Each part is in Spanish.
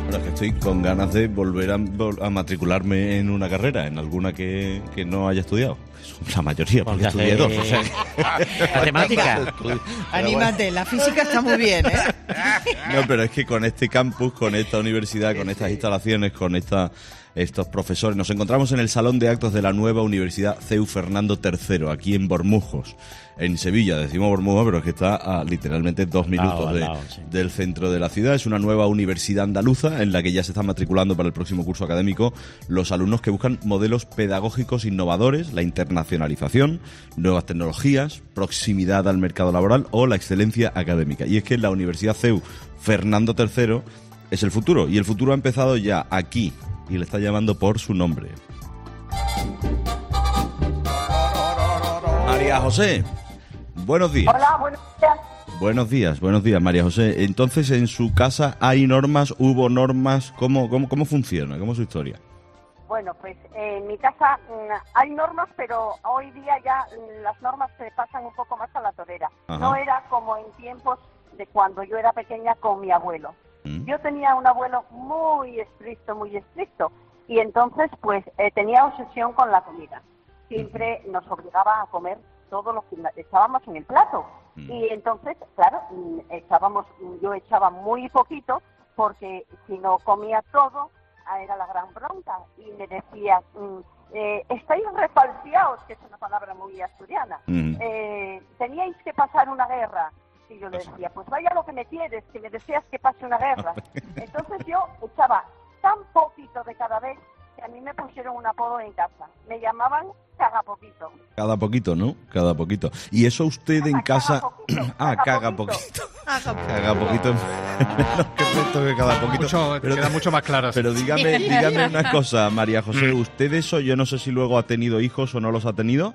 Bueno, es que estoy con ganas de volver a matricularme en una carrera, en alguna que no haya estudiado. La mayoría, porque estudié dos. O sea, matemática. Anímate, la física está muy bien, ¿eh? No, pero es que con este campus, con esta universidad, con estas instalaciones, con estos profesores, nos encontramos en el salón de actos de la nueva Universidad CEU Fernando III, aquí en Bormujos, en Sevilla. Decimos Bormujos, pero es que está a literalmente 2 minutos del centro de la ciudad. Es una nueva universidad andaluza en la que ya se están matriculando para el próximo curso académico los alumnos que buscan modelos pedagógicos innovadores, la internacionalización, nuevas tecnologías, proximidad al mercado laboral o la excelencia académica. Y es que la Universidad CEU Fernando III es el futuro, y el futuro ha empezado ya aquí, y le está llamando por su nombre. María José, buenos días. Hola, buenos días. Buenos días, María José. Entonces, ¿en su casa hay normas, hubo normas? ¿Cómo funciona? ¿Cómo es su historia? Bueno, pues en mi casa hay normas, pero hoy día ya las normas se pasan un poco más a la torera. Ajá. No era como en tiempos de cuando yo era pequeña con mi abuelo. Yo tenía un abuelo muy estricto, y entonces pues tenía obsesión con la comida. Siempre nos obligaba a comer todo lo que echábamos en el plato. Y entonces, claro, yo echaba muy poquito, porque si no comía todo, era la gran bronca. Y me decía, estáis refalseados, que es una palabra muy asturiana. Teníais que pasar una guerra. Y yo le decía, pues vaya lo que me quieres, que me deseas que pase una guerra. Entonces yo echaba tan poquito de cada vez que a mí me pusieron un apodo en casa. Me llamaban Cagapoquito. Cada poquito, ¿no? Cada poquito. ¿Y eso usted en casa... Caga poquito. Caga poquito. Menos que esto que cada poquito. Queda mucho más claro. Pero dígame una cosa, María José. ¿Usted eso, yo no sé si luego ha tenido hijos o no los ha tenido?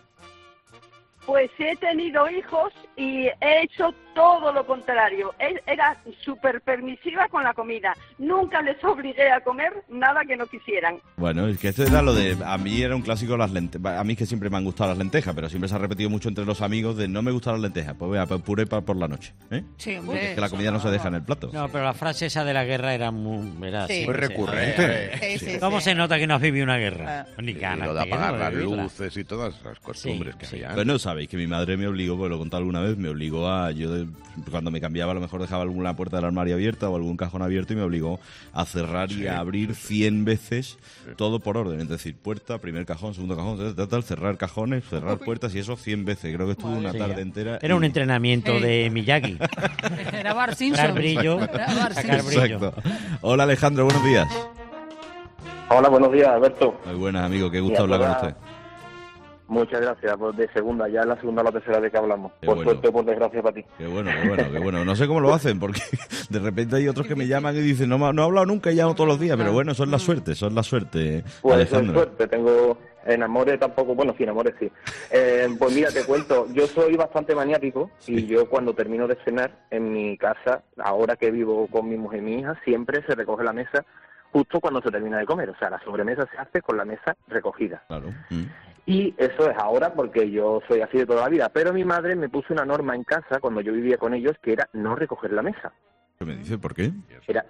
Pues he tenido hijos y he hecho todo lo contrario. Era súper permisiva con la comida. Nunca les obligué a comer nada que no quisieran. Bueno, es que esto era lo de... A mí era un clásico las lentejas. A mí es que siempre me han gustado las lentejas, pero siempre se ha repetido mucho entre los amigos de no me gustan las lentejas. Pues vea, puré por la noche. Sí, porque es que la comida no se deja en el plato. No, pero la frase esa de la guerra era muy recurrente. Sí. ¿Cómo se nota que no has vivido una guerra? Ni ganas. Lo de de apagar las vivirla. luces y todas las costumbres que había. Bueno, sabéis que mi madre me obligó, pues lo he contado alguna vez, me obligó a... Cuando me cambiaba, a lo mejor dejaba alguna puerta del armario abierta o algún cajón abierto, y me obligó a cerrar y a abrir 100 veces todo por orden. Es decir, puerta, primer cajón, segundo cajón, tal, cerrar cajones, cerrar puertas, y eso 100 veces. Creo que estuve una tarde entera. Era un entrenamiento de Miyagi. Era Bart Simpson. Sacar brillo. Exacto. Hola, Alejandro, buenos días. Hola, buenos días, Alberto. Muy buenas, amigo, qué gusto hablar con usted. Muchas gracias, pues de segunda, ya es la segunda o la tercera vez que hablamos. Por suerte o por desgracia para ti. Qué bueno. No sé cómo lo hacen, porque de repente hay otros que me llaman y dicen, no he hablado nunca y llamo todos los días, pero bueno, eso es la suerte, Pues Alejandro. es suerte, tengo enamores tampoco, bueno, sí, enamores sí. Pues mira, te cuento, yo soy bastante maniático y yo cuando termino de cenar en mi casa, ahora que vivo con mi mujer y mi hija, siempre se recoge la mesa justo cuando se termina de comer, o sea, la sobremesa se hace con la mesa recogida. Claro. Y eso es ahora porque yo soy así de toda la vida. Pero mi madre me puso una norma en casa cuando yo vivía con ellos que era no recoger la mesa. ¿Qué me dice? ¿Por qué? Era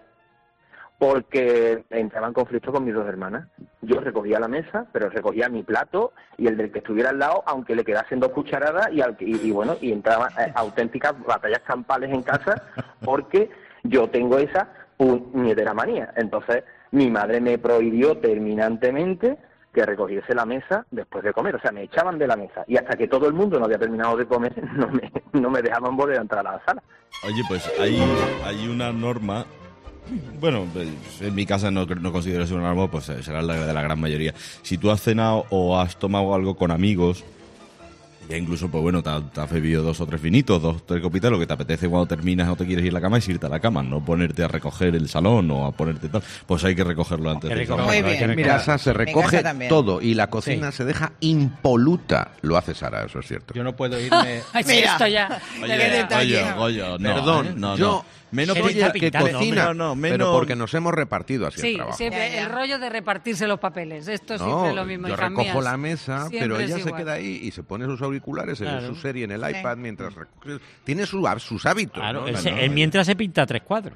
porque entraba en conflicto con mis dos hermanas. Yo recogía la mesa, pero recogía mi plato y el del que estuviera al lado, aunque le quedasen 2 cucharadas, y entraban auténticas batallas campales en casa porque yo tengo esa puñetera manía. Entonces mi madre me prohibió terminantemente que recogiese la mesa después de comer, o sea, me echaban de la mesa, y hasta que todo el mundo no había terminado de comer, no me dejaban volver a entrar a la sala. Oye, pues hay una norma, bueno, en mi casa no considero que sea una norma, pues será la de la gran mayoría. Si tú has cenado o has tomado algo con amigos, ya incluso, pues bueno, te has bebido 2 o 3 vinitos, 2 o 3 copitas, lo que te apetece cuando terminas o te quieres ir a la cama es irte a la cama, no ponerte a recoger el salón o a ponerte tal, pues hay que recogerlo antes de irse. Muy bien. En mi casa se recoge todo y la cocina Sí. se deja impoluta. Lo hace Sara, eso es cierto. Yo no puedo irme... Mira, esto ya. Oye, no, Perdón, yo menos soy el que pintando, cocina, menos... pero porque nos hemos repartido así el Sí, trabajo. siempre el rollo de repartirse los papeles. Esto es siempre lo mismo. yo hijas recojo mías. la mesa, Siempre pero es ella se igual. queda ahí y se pone sus auriculares, se ve Claro. su serie en el iPad mientras recoge. Tiene sus hábitos. Claro, ¿no? él mientras se pinta 3 cuadros.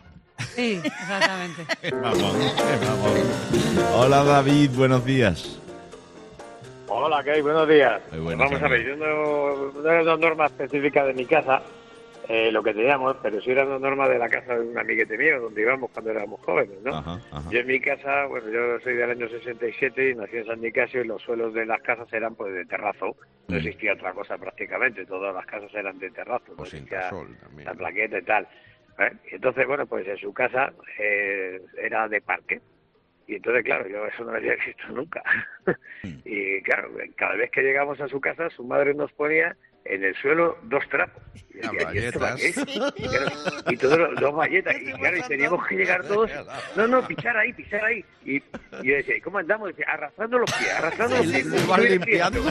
Sí, exactamente. Vamos. Hola David, buenos días. Hola, ¿qué hay? Buenos días. Vamos a ver, yo no era una norma específica de mi casa, lo que teníamos, pero sí era una norma de la casa de un amiguete mío, donde íbamos cuando éramos jóvenes, ¿no? Ajá. Yo en mi casa, bueno, yo soy del año 67 y nací en San Nicasio y los suelos de las casas eran pues de terrazo. No existía otra cosa prácticamente, todas las casas eran de terrazo, no existía la plaqueta y tal. Y entonces, bueno, pues en su casa era de parque. Y entonces, claro, yo eso no lo había visto nunca. Y claro, cada vez que llegamos a su casa, su madre nos ponía en el suelo 2 trapos. Y decía, ¿y esto para qué? Y todos dos valletas. Y claro, y teníamos que llegar todos. No, pisar ahí. Y yo decía, ¿y cómo andamos? Decía, arrastrando los pies. ¿Lo vas limpiando?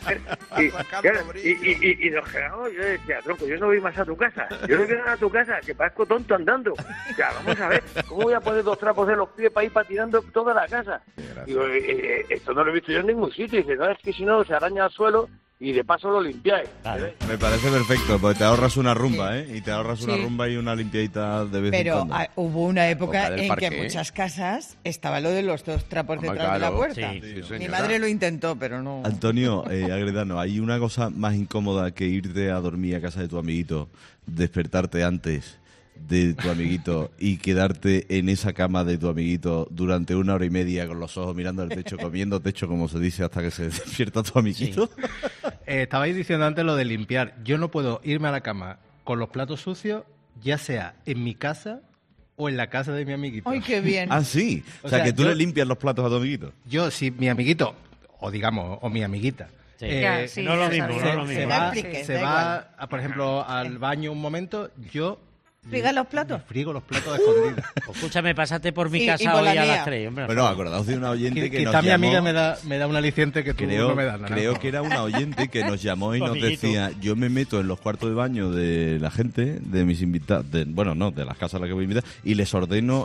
Y nos quedamos. Yo decía, tronco, yo no voy más a tu casa. Yo no quiero ir a tu casa, que parezco tonto andando. O sea, vamos a ver, ¿cómo voy a poner 2 trapos de los pies para ir patinando toda la casa? Digo, esto no lo he visto yo en ningún sitio. Y dice, no, es que si no se araña al suelo y de paso lo limpiáis. Vale. Me parece perfecto, porque te ahorras una rumba, ¿eh? Y te ahorras una rumba y una limpiadita de vez en cuando. Pero hubo una época en que en muchas casas estaba lo de los 2 trapos detrás de la puerta. Sí, mi madre lo intentó, pero no... Antonio, Agredano, hay una cosa más incómoda que irte a dormir a casa de tu amiguito, despertarte antes de tu amiguito y quedarte en esa cama de tu amiguito durante 1 hora y media con los ojos mirando al techo, comiendo techo, como se dice, hasta que se despierta tu amiguito. Sí. Estabais diciendo antes lo de limpiar. Yo no puedo irme a la cama con los platos sucios, ya sea en mi casa o en la casa de mi amiguito. ¡Ay, qué bien! Ah, sí. O sea, que tú le limpias los platos a tu amiguito. Yo, si mi amiguito, o mi amiguita, no lo mismo. Se va, por ejemplo, al baño un momento, yo... ¿Friga los platos? Frigo los platos escondidos. Escúchame, pásate por mi casa por hoy la a mía. las 3. Hombre, bueno, acordaos de una oyente que nos llamó. Mi amiga me da un aliciente que tú no me das nada. Creo que era una oyente que nos llamó y nos decía, yo me meto en los cuartos de baño de la gente, de mis invitados, de las casas a las que voy a invitar, y les ordeno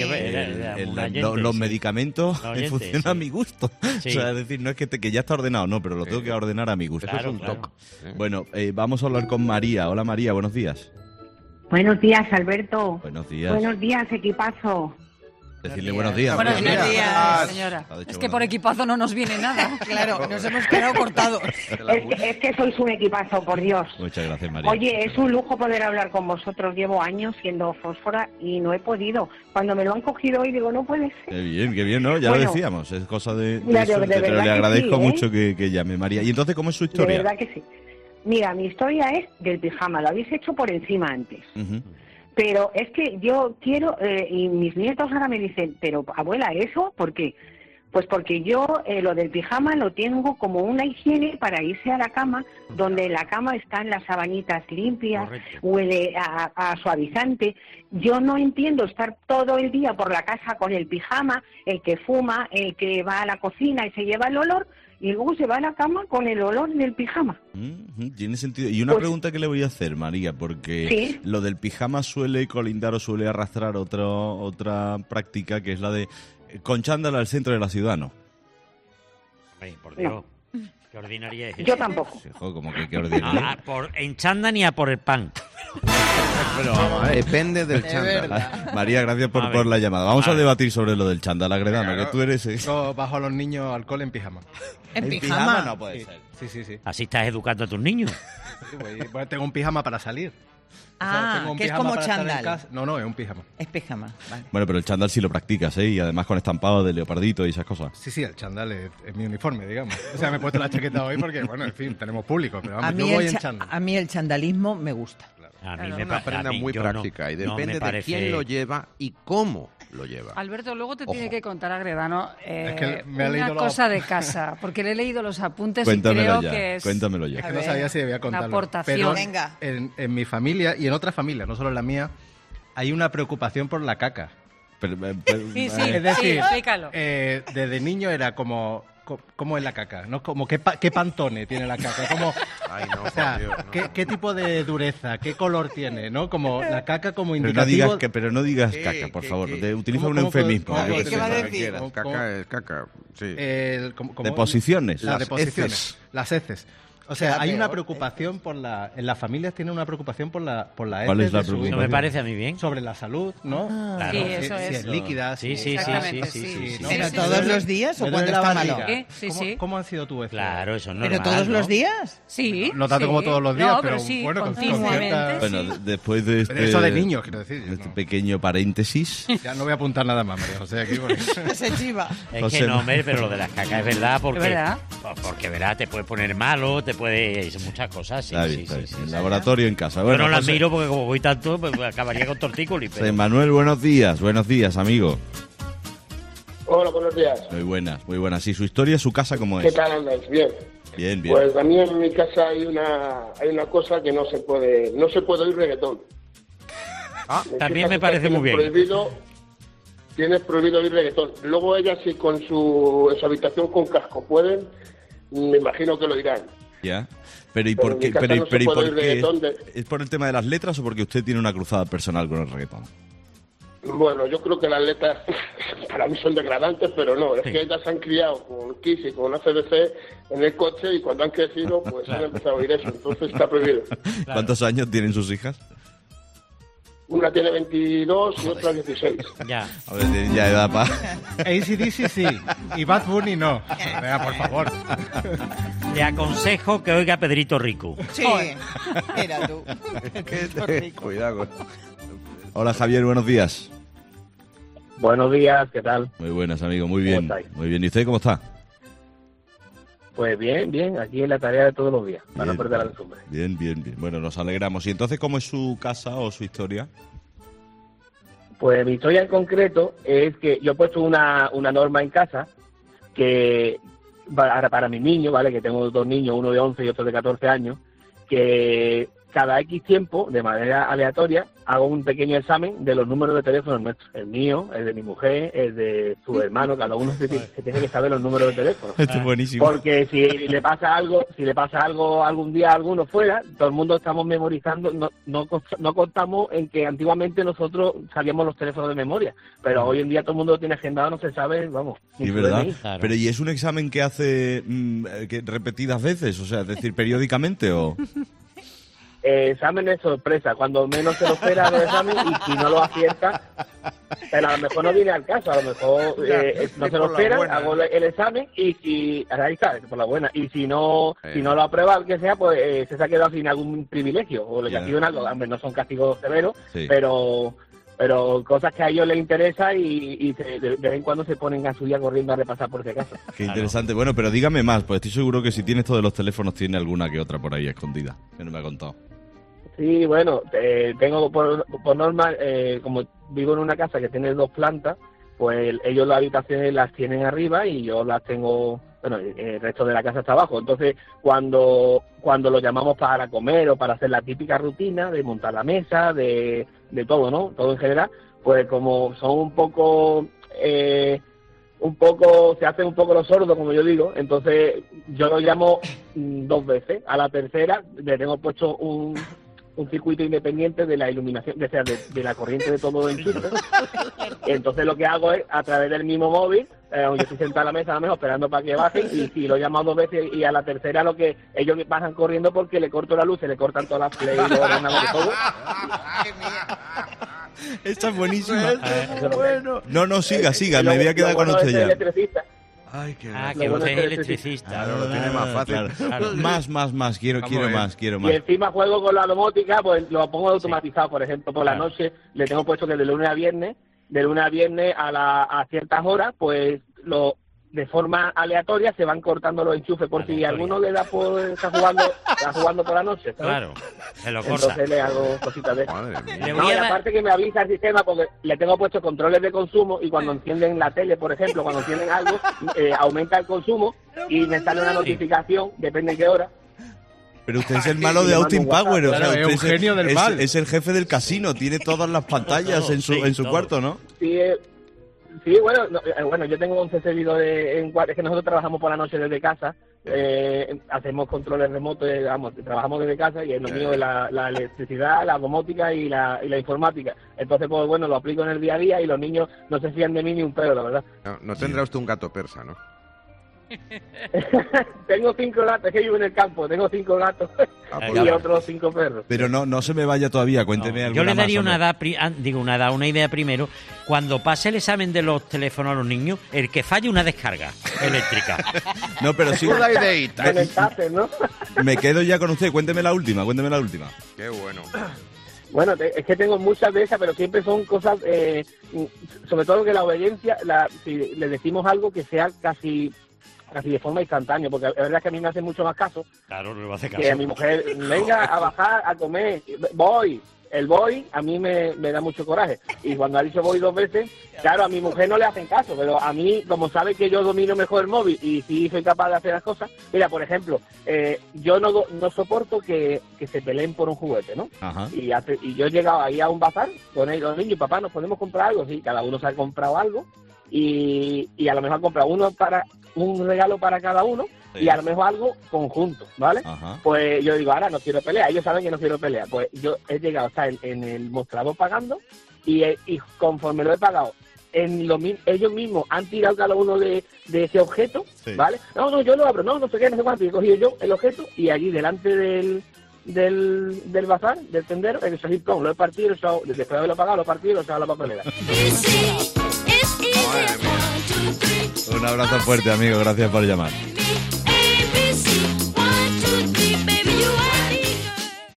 los medicamentos en función a mi gusto. Sí. O sea, es decir, no es que ya está ordenado, no, pero lo tengo que ordenar a mi gusto. Eso es un toque. Bueno, vamos a hablar con María. Hola María, buenos días. Buenos días, Alberto. Buenos días. Buenos días, equipazo. Decirle buenos días. Buenos días, señora. Es que por equipazo no nos viene nada. Claro, nos hemos quedado cortados. Es que sois un equipazo, por Dios. Muchas gracias, María. Oye, es un lujo poder hablar con vosotros. Llevo años siendo fósfora y no he podido. Cuando me lo han cogido hoy digo, no puede ser. Qué bien, ¿no? Ya lo decíamos. Es cosa de suerte, pero le agradezco mucho que llame, María. ¿Y entonces cómo es su historia? De verdad que sí. Mira, mi historia es del pijama. Lo habéis hecho por encima antes. Uh-huh. Pero es que yo quiero, y mis nietos ahora me dicen, pero abuela, ¿eso por qué? Pues porque yo lo del pijama lo tengo como una higiene para irse a la cama, donde en la cama están las sabanitas limpias, huele a suavizante. Yo no entiendo estar todo el día por la casa con el pijama, el que fuma, el que va a la cocina y se lleva el olor, y luego se va a la cama con el olor del pijama. Tiene sentido. Y una pregunta que le voy a hacer, María, porque lo del pijama suele colindar o suele arrastrar otra práctica, que es la de con chándal al centro de la ciudad, ¿no? Ay, por Dios. No. ¿Qué ordinaria es eso? Yo tampoco. Sí, como que qué ordinaria. En chándal ni a por el pan. Pero vamos a ver, depende del chándal. María, gracias por la llamada. Vamos a debatir sobre lo del chándal, Agredano, que tú eres... Yo bajo a los niños al cole en pijama. ¿En pijama? No puede ser. Sí. Así estás educando a tus niños. Sí, pues tengo un pijama para salir. Que es como chándal. No, es un pijama. Es pijama, vale. Bueno, pero el chándal sí lo practicas, ¿eh? Y además con estampado de leopardito y esas cosas. Sí, el chándal es mi uniforme, digamos. O sea, me he puesto la chaqueta hoy porque, bueno, en fin, tenemos público. Pero vamos, yo voy en chándal. A mí el chandalismo me gusta. A mí es una prenda muy práctica y depende de quién lo lleva y cómo lo lleva. Alberto, luego te tiene que contar, Agredano, es que me ha una cosa de casa, porque le he leído los apuntes y creo que es... Cuéntamelo ya. Es que no sabía si debía contarlo. Una aportación. Pero venga. En mi familia y en otras familias, no solo en la mía, hay una preocupación por la caca. Sí, es decir, explícalo. Desde niño era como... ¿Cómo es la caca? ¿No? Como qué pantone tiene la caca. Como, ay, no, o sea, Dios, no. ¿qué tipo de dureza? ¿Qué color tiene? ¿No? Como la caca como indicativo... Pero no digas caca, por favor. Utiliza un eufemismo. ¿Qué va a decir? Caca es caca, sí. Deposiciones. Las deposiciones. Las heces. O sea, hay una preocupación en las familias tienen una preocupación por la ¿Cuál es la preocupación? No me parece a mí bien. Sobre la salud, ¿no? Claro. Sí, eso si es líquida. Sí. ¿no? ¿Pero todos los días o cuando está malo? ¿Cómo han sido tu vez? Claro, eso es normal. ¿Pero todos los días? Sí. No tanto como todos los días, pero sí, bueno, continuamente. Bueno, después de este... Eso de niños, quiero decir. Este pequeño paréntesis... Ya no voy a apuntar nada más, María José, aquí. Porque... Se chiva. Es que no, hombre, pero lo de las cacas es verdad, porque verás, te puede poner malo, te puede... muchas cosas, sí. El laboratorio en casa. Bueno, yo no las miro porque como voy tanto, pues acabaría con tortícolis. Pero... Manuel, buenos días, amigo. Hola, buenos días. Muy buenas. Sí, su historia, su casa, ¿cómo es? ¿Qué tal andáis? Bien. Bien. Pues a mí en mi casa hay una cosa que no se puede oír reggaetón. También me parece muy bien. Tienes prohibido oír reggaetón. Luego ellas sí en su habitación con casco pueden, me imagino que lo irán. Ya. Pero ¿y por qué? Pero ¿por qué? ¿Es por el tema de las letras o porque usted tiene una cruzada personal con el reggaetón? Bueno, yo creo que las letras para mí son degradantes, pero no, es que ellas se han criado con Kiss y con ACDC en el coche y cuando han crecido pues han empezado a oír eso, entonces está prohibido. Claro. ¿Cuántos años tienen sus hijas? Una tiene 22 y otra 16. Ya. A ver, tienen ya edad para... AC/DC sí, y Bad Bunny no. Venga, por favor. Le aconsejo que oiga a Pedrito Rico. Sí, era tú. Cuidado. Hola, Javier, buenos días. Buenos días, ¿qué tal? Muy buenas, amigo, muy bien. ¿Cómo estáis? Muy bien, ¿y usted cómo está? Pues bien, aquí en la tarea de todos los días, para no perder la costumbre. Bien. Bueno, nos alegramos. ¿Y entonces cómo es su casa o su historia? Pues mi historia en concreto es que yo he puesto una norma en casa que para mis niños, ¿vale? Que tengo dos niños, uno de 11 y otro de 14 años, que cada X tiempo, de manera aleatoria, hago un pequeño examen de los números de teléfono nuestros. El mío, el de mi mujer, el de su hermano, cada uno se tiene que saber los números de teléfono. Esto es buenísimo. Porque si le pasa algo algún día a alguno fuera, todo el mundo estamos memorizando, no contamos en que antiguamente nosotros sabíamos los teléfonos de memoria, pero hoy en día todo el mundo lo tiene agendado, no se sabe, vamos. Sí, ¿verdad? Claro. Pero ¿y es un examen que hace repetidas veces? O sea, es decir, periódicamente o... Exámenes sorpresa, cuando menos se lo espera el examen y si no lo acierta, pero a lo mejor no viene al caso, a lo mejor no se lo espera, hago el examen y si, ahí está, por la buena, y si no lo aprueba, el que sea, pues se ha quedado sin algún privilegio o le castigan algo, hombre, no son castigos severos, pero cosas que a ellos les interesa y de vez en cuando se ponen a su día corriendo a repasar por si acaso. Qué interesante. Bueno, pero dígame más, pues estoy seguro que si tiene esto de los teléfonos tiene alguna que otra por ahí escondida, que no me ha contado. Sí, bueno, tengo por norma, como vivo en una casa que tiene 2 plantas, pues ellos las habitaciones las tienen arriba y yo las tengo, bueno, el resto de la casa está abajo. Entonces, cuando los llamamos para comer o para hacer la típica rutina de montar la mesa, de todo, ¿no? Todo en general, pues como son un poco se hacen un poco los sordos, como yo digo, entonces yo los llamo 2 veces. A la tercera le tengo puesto un circuito independiente de la iluminación, de la corriente de todo el enchufe. Entonces lo que hago es, a través del mismo móvil, yo estoy sentado a la mesa, a lo mejor, esperando para que bajen, y si lo he llamado 2 veces, y a la tercera lo que ellos bajan corriendo porque le corto la luz, se le cortan todas las play, todo. Esta es buenísima. Bueno. No, siga, me voy a quedar con usted ya. Ay, qué que usted es electricista. Claro, lo tiene más fácil. Claro. Más, quiero más. Y encima juego con la domótica, pues lo pongo automatizado, por ejemplo, por la noche le tengo puesto que de lunes a viernes a ciertas horas, pues de forma aleatoria se van cortando los enchufes por si alguno le da por está jugando por la noche, ¿sabes? Claro, se lo corta. Entonces le hago cositas de eso. Y aparte que me avisa el sistema porque le tengo puesto controles de consumo y cuando encienden la tele, por ejemplo, cuando encienden algo, aumenta el consumo y me sale una notificación, depende de qué hora. Pero usted es el malo de Austin Power, o sea, usted es un genio del mal. Es el jefe del casino, tiene todas las pantallas en su cuarto, ¿no? Sí, bueno, yo tengo 11 servidores es que nosotros trabajamos por la noche desde casa, hacemos controles remotos, trabajamos desde casa y es lo mío es la electricidad, la domótica y la informática. Entonces, pues bueno, lo aplico en el día a día y los niños no se fían de mí ni un pedo, la verdad. No tendrá usted un gato persa, ¿no? Tengo 5 gatos, es que vivo en el campo, tengo 5 gatos y otros 5 perros. Pero no se me vaya todavía, cuénteme alguna. Yo le daría una idea primero. Cuando pase el examen de los teléfonos a los niños, el que falle una descarga eléctrica. No, pero sí una ideita. ¿No? Me quedo ya con usted, cuénteme la última. Qué bueno. Bueno, es que tengo muchas de esas, pero siempre son cosas, sobre todo que la obediencia, si le decimos algo que sea casi de forma instantánea, porque la verdad es que a mí me hace mucho más caso. Claro, no me hace caso. Que a mi mujer, venga a bajar a comer, el voy a mí me da mucho coraje. Y cuando ha dicho voy 2 veces, claro, a mi mujer no le hacen caso, pero a mí, como sabe que yo domino mejor el móvil y sí soy capaz de hacer las cosas, mira, por ejemplo, yo no soporto que se peleen por un juguete, ¿no? Ajá. Y yo he llegado ahí a un bazar con los niños, papá, ¿nos podemos comprar algo? Sí, cada uno se ha comprado algo y a lo mejor ha comprado un regalo para cada uno. Sí. Y a lo mejor algo conjunto, ¿vale? Ajá. Pues yo digo, ahora no quiero pelear, ellos saben que no quiero pelear. Pues yo he llegado a estar en el mostrador pagando y conforme lo he pagado, ellos mismos han tirado cada uno de ese objeto, sí. ¿Vale? No, yo lo abro, no sé qué, no sé cuánto. Y he cogido yo el objeto y allí delante del bazar, del tendero, en el sajitón, lo he partido, después de haberlo pagado, lo he partido y lo he echado a la papelera. Un abrazo fuerte, amigo, gracias por llamar.